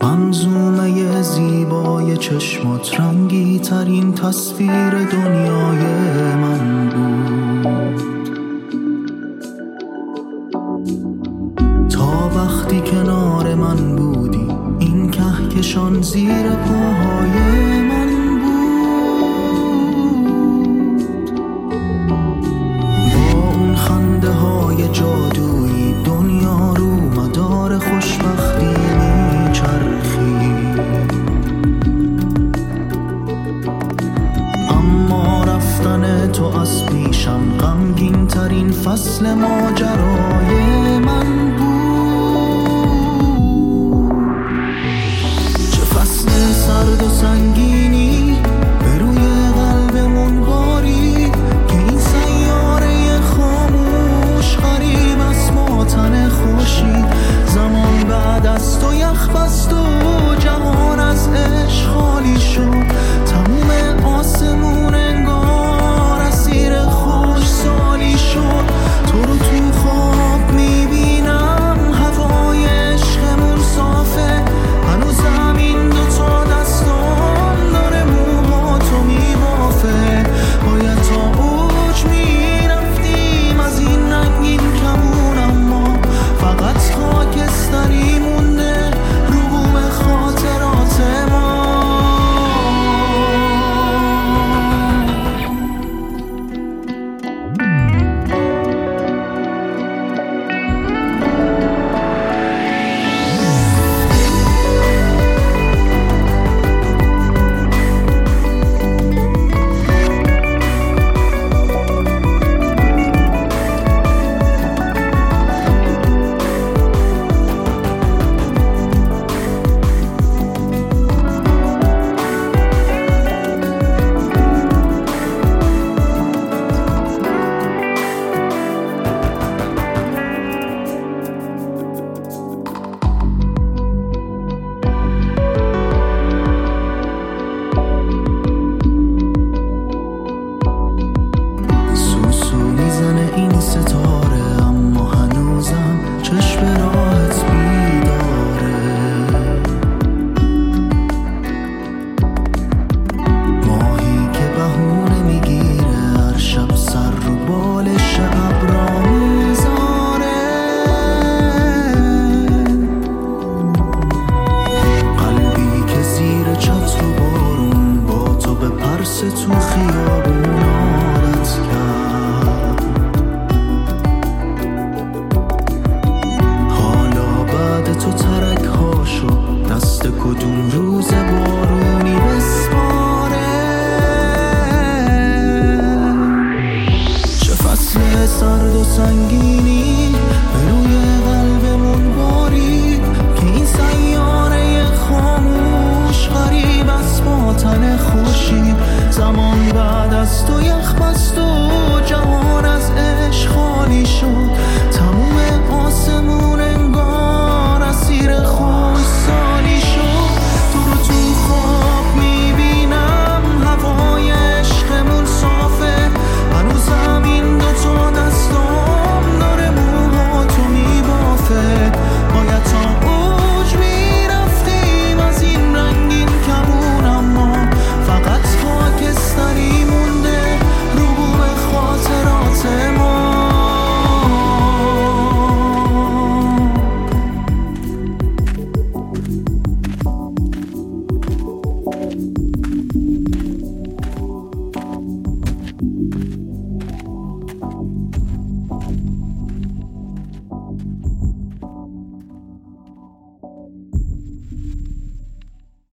منظومه زیبای چشمات رنگی ترین تصویر دنیای من بود. تا وقتی کنار من بودی این کهکشان زیر پاهای من بود. با اون خنده های جادویی دنیا رو مدار خوشبختی میچرخید، اما رفتن تو از پیشم غمگین ترین فصل ماجرای من بود. چه فصل سرد و سنگینی به روی قلبمون باری که این سیاره خاموش غریب از ما تن خوشی. زمان بعد از تو یخ بست و جهان از عشق خالی شد. تموم آسمون انگار اسیر خوش سالی شد. تو رو تو خواب میبینم هوای عشقمون صافه. هنوز زمین دوتا دستان داره موها تو میبافه. باید تا اوج میرفتیم از این رنگین کمون، اما فقط خاکستری مونده رو بوم خاطرات ما. ستاره اما هنوزم چشم راحت بیداره. ماهی که بهونه میگیره هر شب سر رو بالش ابرا میذاره. قلبی که زیر چتر و بارون با تو به پرس تو خیابون عادت کرد. تو ترک هاشو دست کدوم روز بارونی بسپاره. چه فصل سرد و سنگینی به روی قلبمون باری که این سیاره خاموش غریب از ما تن خوشی. زمان بعد از تو یخ بست و جهان از عشق خالی شد. تموم آسمون انگار اسیر خوش سالی شد. تو رو تو خواب میبینم هوای عشقمون صافه. هنوز زمین دوتا دستام داره موها تو میبافه. باید تا اوج میرفتیم از این رنگین کمون، اما فقط خاکستری مونده رو بوم خاطرات ما.